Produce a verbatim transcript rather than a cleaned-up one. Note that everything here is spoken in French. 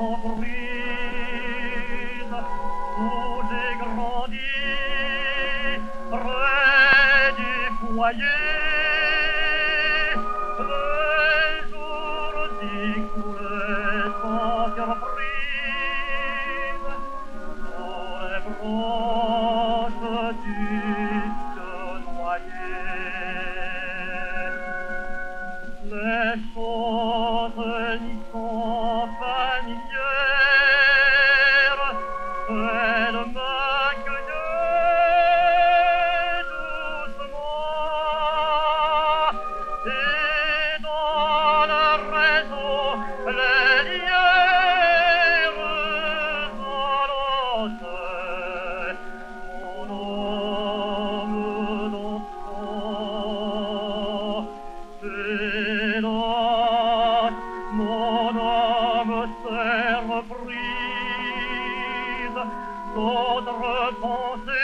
comprise où j'ai grandi près du foyer. Les jours s'écoulaient sans surprise sur les branches du noyer. Les choses n'y sont familières, elles m'accueillaient doucement, et dans le réseau, les lierres enlaçaient mon âme d'enfant. Et là, mon âme s'est reprise, d'autres pensées